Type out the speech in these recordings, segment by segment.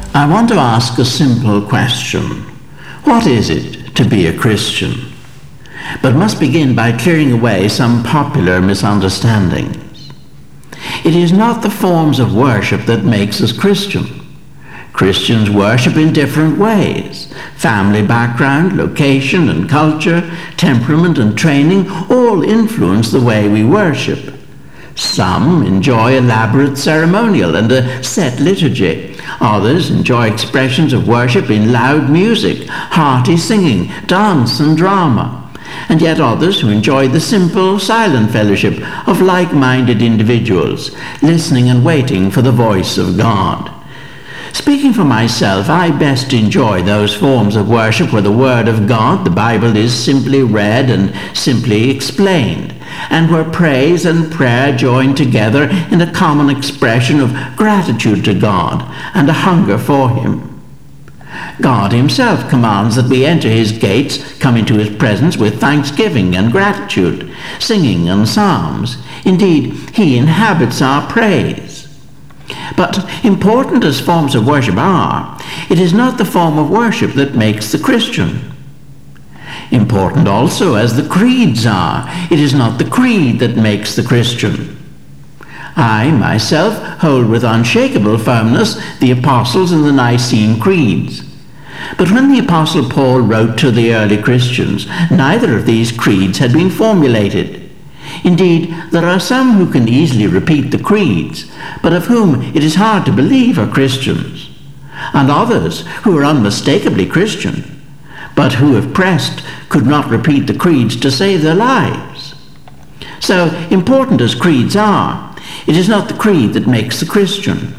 I want to ask a simple question. What is it to be a Christian? But must begin by clearing away some popular misunderstandings. It is not the forms of worship that makes us Christian. Christians worship in different ways. Family background, location and culture, temperament and training all influence the way we worship. Some enjoy elaborate ceremonial and a set liturgy. Others enjoy expressions of worship in loud music, hearty singing, dance and drama. And yet others who enjoy the simple, silent fellowship of like-minded individuals, listening and waiting for the voice of God. Speaking for myself, I best enjoy those forms of worship where the Word of God, the Bible, is simply read and simply explained, and where praise and prayer join together in a common expression of gratitude to God and a hunger for Him. God Himself commands that we enter His gates, come into His presence with thanksgiving and gratitude, singing and psalms. Indeed, He inhabits our praise. But important as forms of worship are, it is not the form of worship that makes the Christian. Important also as the creeds are, it is not the creed that makes the Christian. I myself hold with unshakable firmness the Apostles' and the Nicene creeds. But when the Apostle Paul wrote to the early Christians, neither of these creeds had been formulated. Indeed, there are some who can easily repeat the creeds, but of whom it is hard to believe are Christians, and others who are unmistakably Christian, but who, if pressed, could not repeat the creeds to save their lives. So, important as creeds are, it is not the creed that makes the Christian.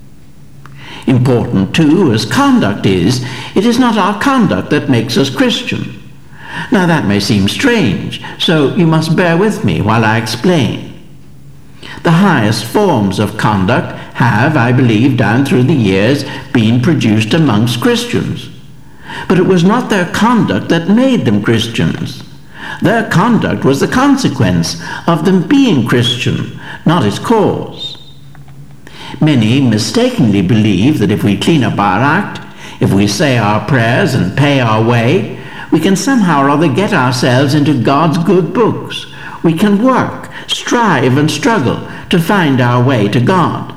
Important, too, as conduct is, it is not our conduct that makes us Christian. Now that may seem strange, so you must bear with me while I explain. The highest forms of conduct have, I believe, down through the years, been produced amongst Christians. But it was not their conduct that made them Christians. Their conduct was the consequence of them being Christian, not its cause. Many mistakenly believe that if we clean up our act, if we say our prayers and pay our way, we can somehow or other get ourselves into God's good books. We can work, strive and struggle to find our way to God.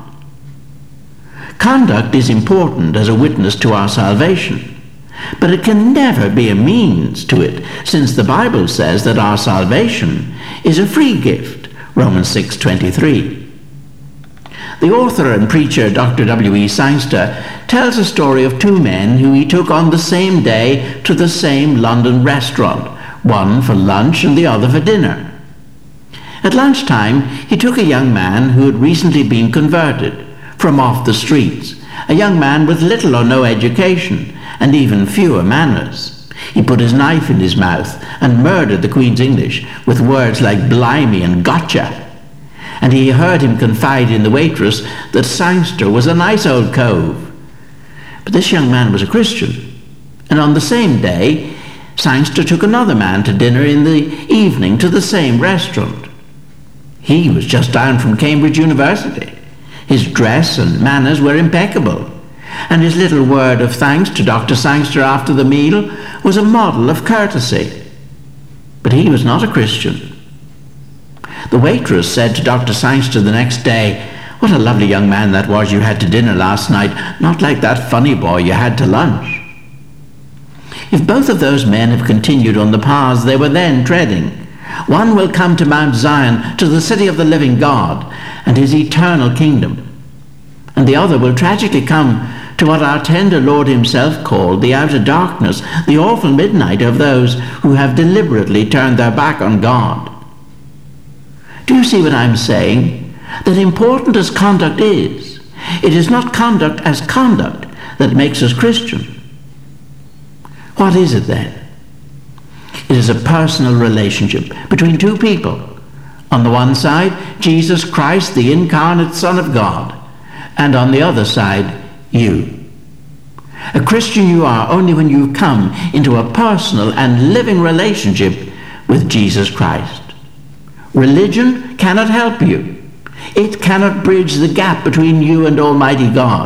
Conduct is important as a witness to our salvation, but it can never be a means to it, since the Bible says that our salvation is a free gift, Romans 6:23. The author and preacher Dr. W.E. Sangster tells a story of two men who he took on the same day to the same London restaurant, one for lunch and the other for dinner. At lunchtime, he took a young man who had recently been converted from off the streets, a young man with little or no education and even fewer manners. He put his knife in his mouth and murdered the Queen's English with words like blimey and gotcha. And he heard him confide in the waitress that Sangster was a nice old cove. But this young man was a Christian, and on the same day, Sangster took another man to dinner in the evening to the same restaurant. He was just down from Cambridge University. His dress and manners were impeccable, and his little word of thanks to Dr. Sangster after the meal was a model of courtesy. But he was not a Christian. The waitress said to Dr. Sangster the next day, "What a lovely young man that was you had to dinner last night, not like that funny boy you had to lunch." If both of those men have continued on the paths they were then treading, one will come to Mount Zion, to the city of the living God and His eternal kingdom, and the other will tragically come to what our tender Lord Himself called the outer darkness, the awful midnight of those who have deliberately turned their back on God. Do you see what I'm saying? That important as conduct is, it is not conduct as conduct that makes us Christian. What is it then? It is a personal relationship between two people. On the one side, Jesus Christ, the incarnate Son of God, and on the other side, you. A Christian you are only when you come into a personal and living relationship with Jesus Christ. Religion cannot help you. It cannot bridge the gap between you and Almighty God.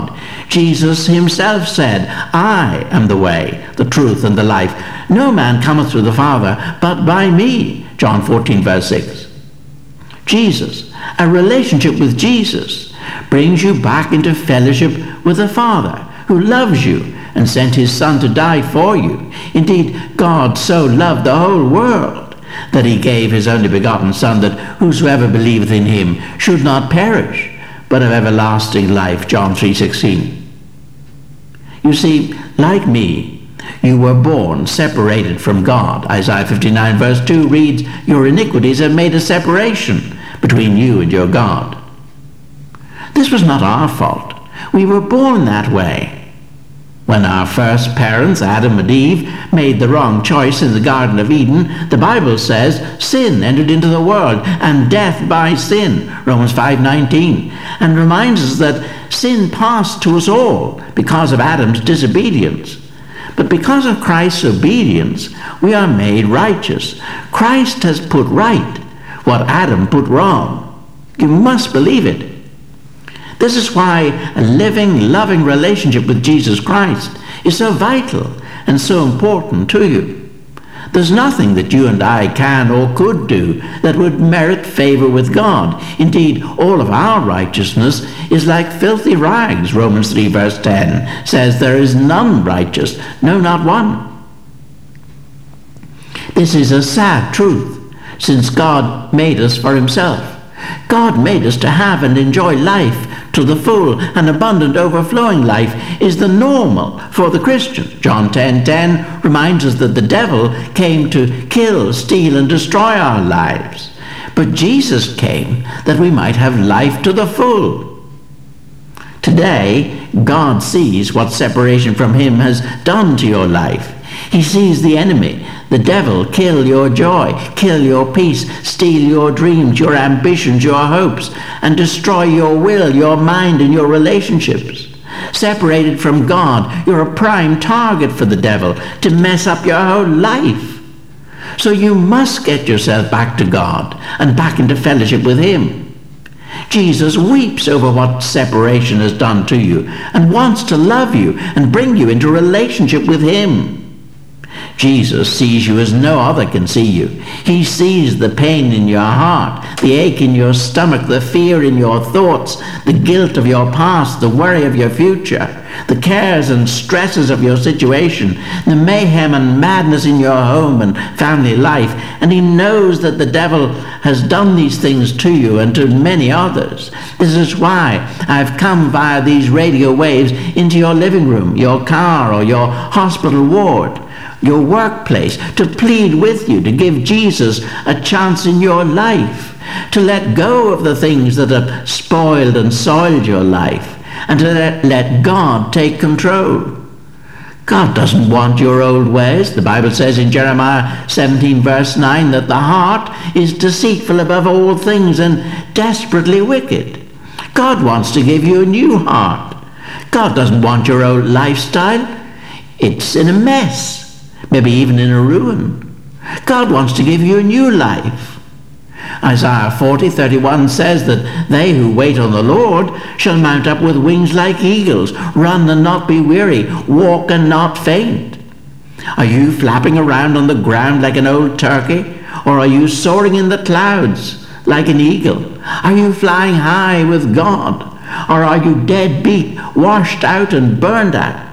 Jesus himself said, I am the way, the truth, and the life. No man cometh to the Father but by me. John 14, verse 6. Jesus, a relationship with Jesus, brings you back into fellowship with the Father, who loves you and sent his Son to die for you. Indeed, God so loved the whole world that he gave his only begotten Son, that whosoever believeth in him should not perish, but have everlasting life. John 3:16. You see, like me, you were born separated from God. Isaiah 59 verse 2 reads, your iniquities have made a separation between you and your God. This was not our fault. We were born that way. When our first parents, Adam and Eve, made the wrong choice in the Garden of Eden, the Bible says sin entered into the world, and death by sin, Romans 5:19, and reminds us that sin passed to us all because of Adam's disobedience. But because of Christ's obedience, we are made righteous. Christ has put right what Adam put wrong. You must believe it. This is why a living, loving relationship with Jesus Christ is so vital and so important to you. There's nothing that you and I can or could do that would merit favor with God. Indeed, all of our righteousness is like filthy rags. Romans 3 verse 10 says there is none righteous, no, not one. This is a sad truth, since God made us for himself. God made us to have and enjoy life to the full, and abundant, overflowing life is the normal for the Christian. John 10:10 reminds us that the devil came to kill, steal, and destroy our lives. But Jesus came that we might have life to the full. Today, God sees what separation from him has done to your life. He sees the enemy, the devil, kill your joy, kill your peace, steal your dreams, your ambitions, your hopes, and destroy your will, your mind, and your relationships. Separated from God, you're a prime target for the devil to mess up your whole life. So you must get yourself back to God and back into fellowship with him. Jesus weeps over what separation has done to you and wants to love you and bring you into relationship with him. Jesus sees you as no other can see you. He sees the pain in your heart, the ache in your stomach, the fear in your thoughts, the guilt of your past, the worry of your future, the cares and stresses of your situation, the mayhem and madness in your home and family life. And he knows that the devil has done these things to you and to many others. This is why I've come via these radio waves into your living room, your car, or your hospital ward, your workplace, to plead with you to give Jesus a chance in your life, to let go of the things that have spoiled and soiled your life, and to let God take control. God doesn't want your old ways. The Bible says in Jeremiah 17 verse 9 that the heart is deceitful above all things and desperately wicked. God wants to give you a new heart. God doesn't want your old lifestyle. It's in a mess, maybe even in a ruin. God wants to give you a new life. Isaiah 40:31 says that they who wait on the Lord shall mount up with wings like eagles, run and not be weary, walk and not faint. Are you flapping around on the ground like an old turkey, or are you soaring in the clouds like an eagle? Are you flying high with God, or are you dead beat, washed out and burned out?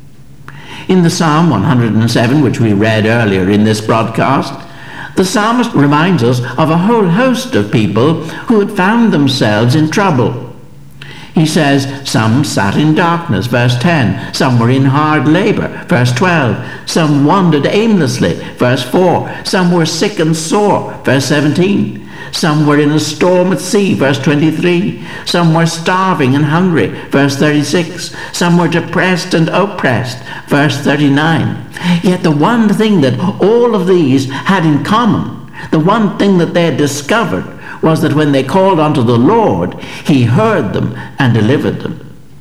In the Psalm 107, which we read earlier in this broadcast, the psalmist reminds us of a whole host of people who had found themselves in trouble. He says, some sat in darkness, verse 10. Some were in hard labor, verse 12. Some wandered aimlessly, verse 4. Some were sick and sore, verse 17. Some were in a storm at sea, verse 23. Some were starving and hungry, verse 36. Some were depressed and oppressed, verse 39. Yet the one thing that all of these had in common, the one thing that they had discovered, was that when they called unto the Lord, he heard them and delivered them.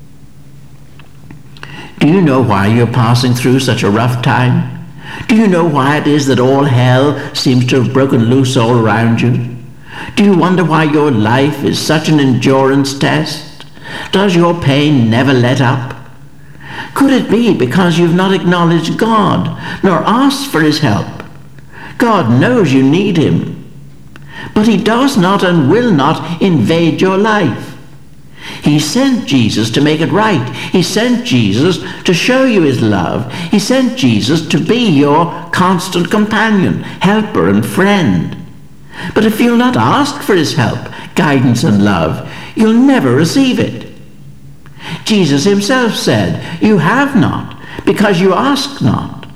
Do you know why you're passing through such a rough time? Do you know why it is that all hell seems to have broken loose all around you? Do you wonder why your life is such an endurance test? Does your pain never let up? Could it be because you've not acknowledged God, nor asked for his help? God knows you need him, but he does not and will not invade your life. He sent Jesus to make it right. He sent Jesus to show you his love. He sent Jesus to be your constant companion, helper, and friend. But if you'll not ask for his help, guidance, and love, you'll never receive it. Jesus himself said, "You have not, because you ask not."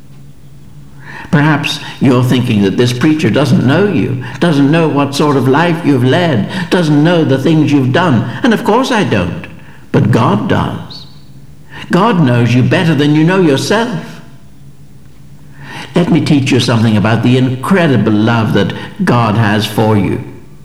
Perhaps you're thinking that this preacher doesn't know you, doesn't know what sort of life you've led, doesn't know the things you've done. And of course I don't. But God does. God knows you better than you know yourself. Let me teach you something about the incredible love that God has for you.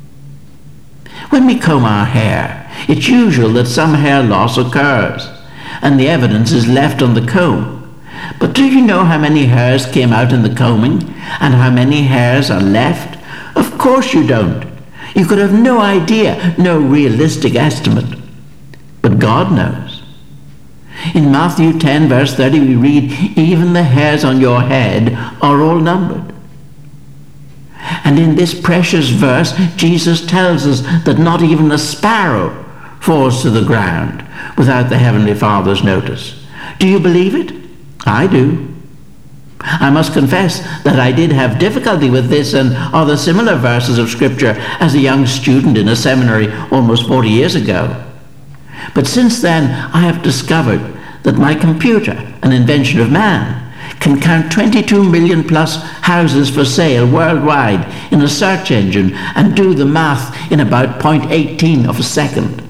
When we comb our hair, it's usual that some hair loss occurs, and the evidence is left on the comb. But do you know how many hairs came out in the combing, and how many hairs are left? Of course you don't. You could have no idea, no realistic estimate. But God knows. In Matthew 10, verse 30, we read, "Even the hairs on your head are all numbered." And in this precious verse, Jesus tells us that not even a sparrow falls to the ground without the Heavenly Father's notice. Do you believe it? I do. I must confess that I did have difficulty with this and other similar verses of Scripture as a young student in a seminary almost 40 years ago. But since then, I have discovered that my computer, an invention of man, can count 22 million plus houses for sale worldwide in a search engine and do the math in about 0.18 of a second.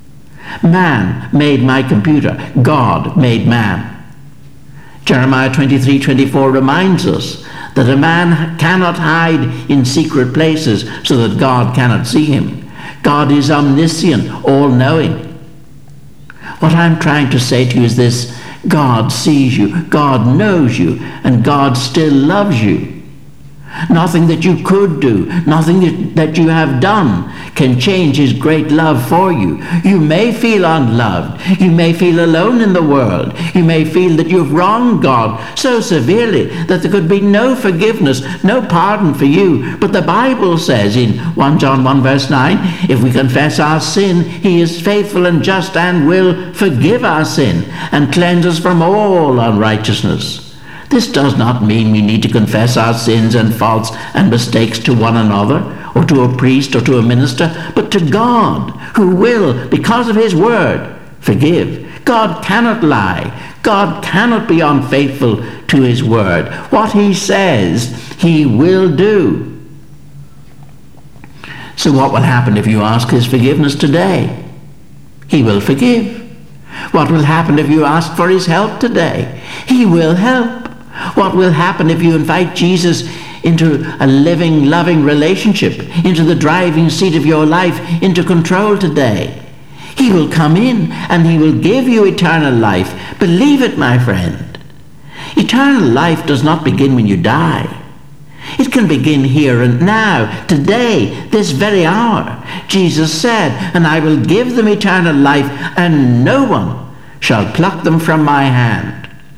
Man made my computer. God made man. Jeremiah 23:24 reminds us that a man cannot hide in secret places so that God cannot see him. God is omniscient, all-knowing. What I'm trying to say to you is this: God sees you, God knows you, and God still loves you. Nothing that you could do, nothing that you have done can change his great love for you. You may feel unloved. You may feel alone in the world. You may feel that you've wronged God so severely that there could be no forgiveness, no pardon for you. But the Bible says in 1 John 1 verse 9, if we confess our sin, he is faithful and just and will forgive our sin and cleanse us from all unrighteousness. This does not mean we need to confess our sins and faults and mistakes to one another, or to a priest, or to a minister, but to God, who will, because of his word, forgive. God cannot lie. God cannot be unfaithful to his word. What he says, he will do. So what will happen if you ask his forgiveness today? He will forgive. What will happen if you ask for his help today? He will help. What will happen if you invite Jesus into a living, loving relationship, into the driving seat of your life, into control today? He will come in and he will give you eternal life. Believe it, my friend. Eternal life does not begin when you die. It can begin here and now, today, this very hour. Jesus said, "And I will give them eternal life, and no one shall pluck them from my hand."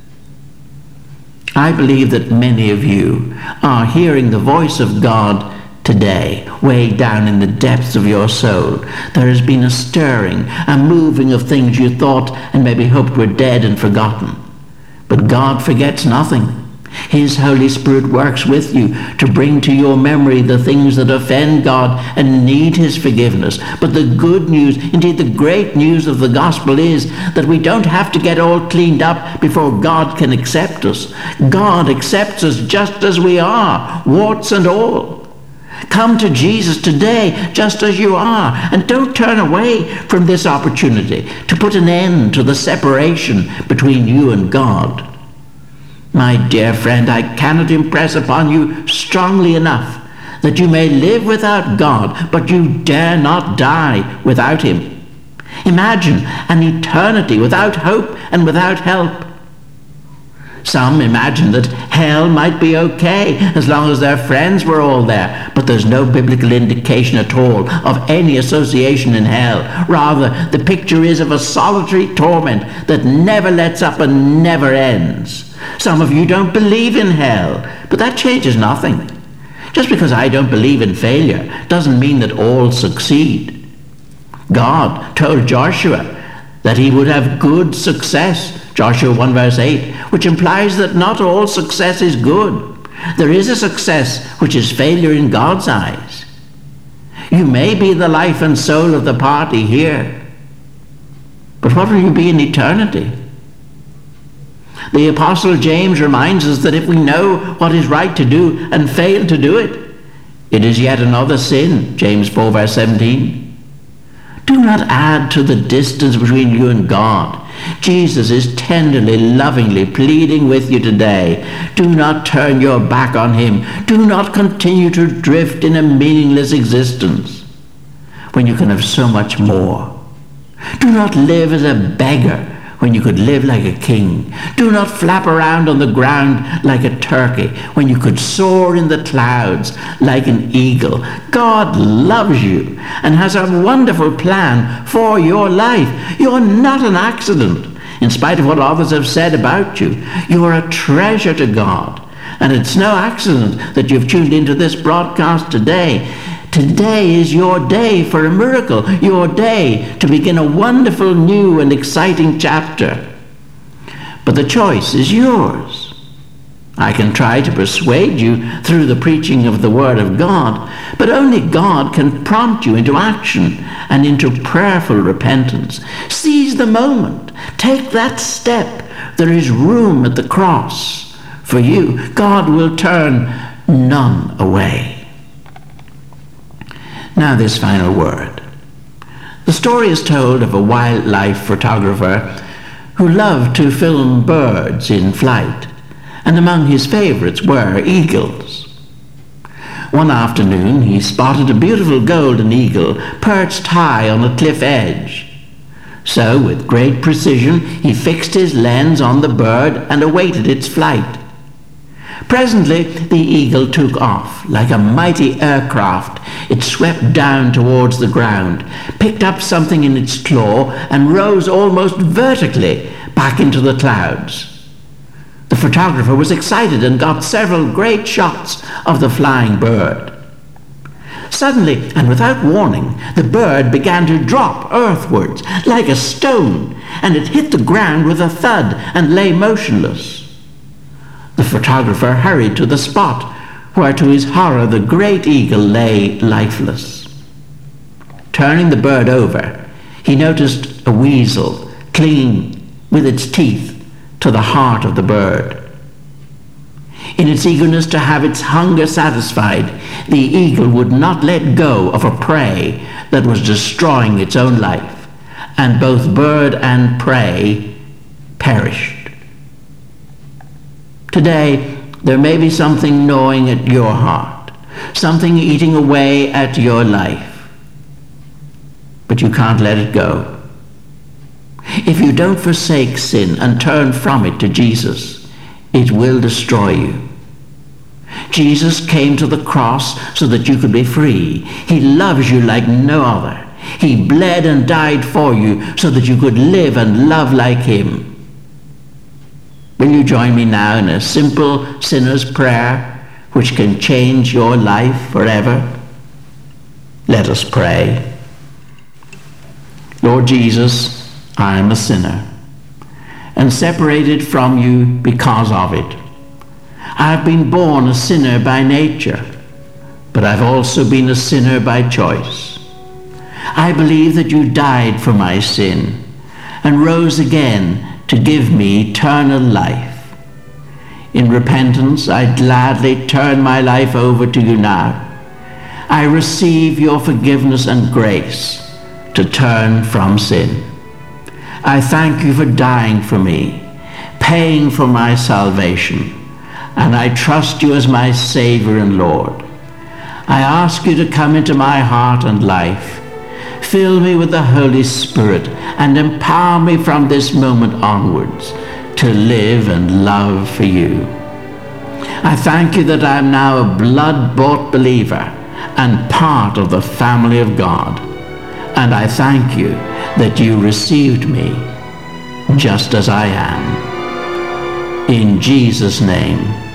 I believe that many of you are hearing the voice of God today, way down in the depths of your soul. There has been a stirring, a moving of things you thought and maybe hoped were dead and forgotten. But God forgets nothing. His Holy Spirit works with you to bring to your memory the things that offend God and need his forgiveness. But the good news, indeed the great news of the gospel, is that we don't have to get all cleaned up before God can accept us. God accepts us just as we are, warts and all. Come to Jesus today just as you are, and don't turn away from this opportunity to put an end to the separation between you and God. My dear friend, I cannot impress upon you strongly enough that you may live without God, but you dare not die without him. Imagine an eternity without hope and without help. Some imagine that hell might be okay as long as their friends were all there, but there's no biblical indication at all of any association in hell. Rather, the picture is of a solitary torment that never lets up and never ends. Some of you don't believe in hell, but that changes nothing. Just because I don't believe in failure doesn't mean that all succeed. God told Joshua that he would have good success, Joshua 1 verse 8, which implies that not all success is good. There is a success which is failure in God's eyes. You may be the life and soul of the party here, but what will you be in eternity? The Apostle James reminds us that if we know what is right to do and fail to do it, it is yet another sin, James 4 verse 17. Do not add to the distance between you and God. Jesus is tenderly, lovingly pleading with you today. Do not turn your back on him. Do not continue to drift in a meaningless existence when you can have so much more. Do not live as a beggar when you could live like a king. Do not flap around on the ground like a turkey when you could soar in the clouds like an eagle. God loves you and has a wonderful plan for your life. You're not an accident, in spite of what others have said about you. You're a treasure to God. And it's no accident that you've tuned into this broadcast today. Today is your day for a miracle, your day to begin a wonderful, new and exciting chapter. But the choice is yours. I can try to persuade you through the preaching of the Word of God, but only God can prompt you into action and into prayerful repentance. Seize the moment. Take that step. There is room at the cross for you. God will turn none away. Now this final word. The story is told of a wildlife photographer who loved to film birds in flight, and among his favorites were eagles. One afternoon he spotted a beautiful golden eagle perched high on a cliff edge. So with great precision he fixed his lens on the bird and awaited its flight. Presently, the eagle took off. Like a mighty aircraft, it swept down towards the ground, picked up something in its claw, and rose almost vertically back into the clouds. The photographer was excited and got several great shots of the flying bird. Suddenly, and without warning, the bird began to drop earthwards like a stone, and it hit the ground with a thud and lay motionless. The photographer hurried to the spot where, to his horror, the great eagle lay lifeless. Turning the bird over, he noticed a weasel clinging with its teeth to the heart of the bird. In its eagerness to have its hunger satisfied, the eagle would not let go of a prey that was destroying its own life, and both bird and prey perished. Today, there may be something gnawing at your heart, something eating away at your life, but you can't let it go. If you don't forsake sin and turn from it to Jesus, it will destroy you. Jesus came to the cross so that you could be free. He loves you like no other. He bled and died for you so that you could live and love like him. Will you join me now in a simple sinner's prayer which can change your life forever? Let us pray. Lord Jesus, I am a sinner and separated from you because of it. I have been born a sinner by nature, but I've also been a sinner by choice. I believe that you died for my sin and rose again to give me eternal life. In repentance, I gladly turn my life over to you now. I receive your forgiveness and grace to turn from sin. I thank you for dying for me, paying for my salvation, and I trust you as my Savior and Lord. I ask you to come into my heart and life. Fill me with the Holy Spirit and empower me from this moment onwards to live and love for you. I thank you that I am now a blood-bought believer and part of the family of God. And I thank you that you received me just as I am. In Jesus' name.